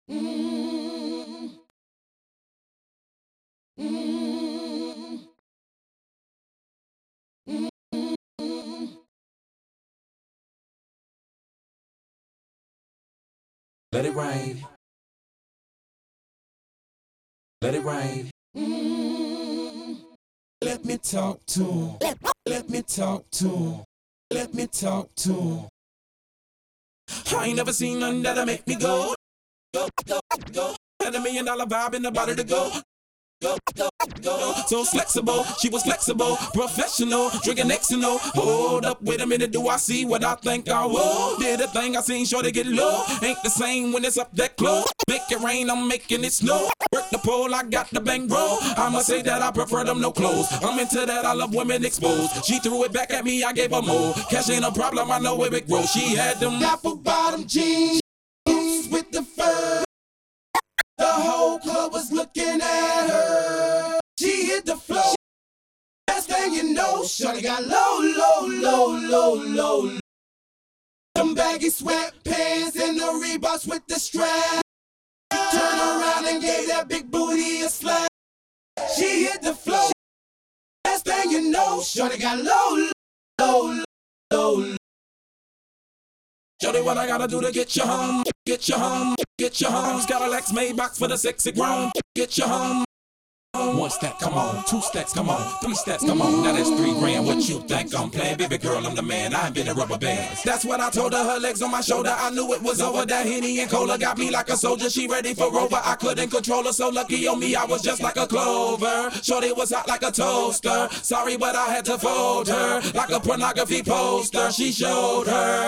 Mm, mm, mm, mm. Let it rain. Let it rain. Mm. Let me talk to him. Let me talk to him. Let me talk to him. I ain't never seen nothing that'll make me go, go, go, go. Had $1 million vibe in the body to go. Go, go, go. So flexible, she was flexible, professional, drinking Xano. Hold up, wait a minute, do I see what I think I will? Did a thing I seen, sure to get low. Ain't the same when it's up that close. Make it rain, I'm making it snow. Work the pole, I got the bang roll. I'ma say that I prefer them no clothes. I'm into that, I love women exposed. She threw it back at me, I gave her more. Cash ain't a problem, I know where it grows. She had them apple bottom jeans with the fur. The whole club was looking at her. She hit the floor. Last thing you know, shawty got low, low, low, low, low. Them baggy sweatpants and the Reeboks with the strap. Turned around and gave that big booty a slap. She hit the floor. Last thing you know, shawty got low, low, low, low. Shorty, what I gotta do to get you home? Get you home, get you home. Cadillacs, Maybachs for the sexy grown. Get you home. 1 stack, come on. 2 stacks, come on. 3 stacks, come on. Now that's 3 grand. What you think I'm playing? Baby girl, I'm the man. I ain't been in rubber bands. That's what I told her. Her legs on my shoulder. I knew it was over. That Henny and Cola got me like a soldier. She ready for Rover. I couldn't control her. So lucky on me, I was just like a clover. Shorty was hot like a toaster. Sorry, but I had to fold her like a pornography poster. She showed her.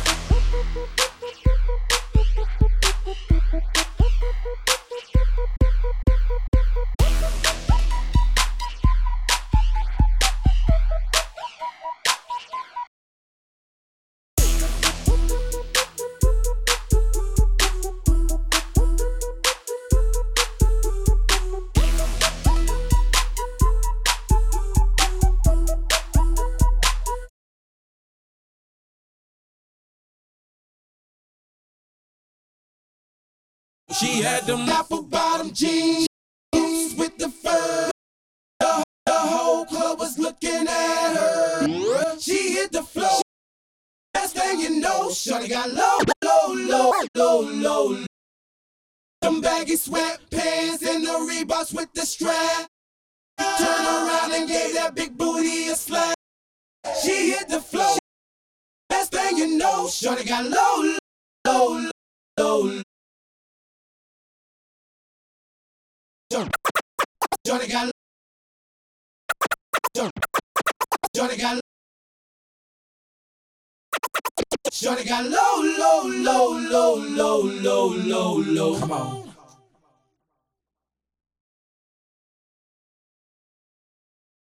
She had them apple bottom jeans with the fur. The whole club was looking at her. She hit the floor. Last thing you know, shawty got low, low, low, low, low. Them baggy sweatpants and the Reeboks with the strap. Turned around and gave that big booty a slap. She hit the floor. Last thing you know, shawty got low, low, low, low. Johnny got low, low, low, low, low, low, low, low. Come on.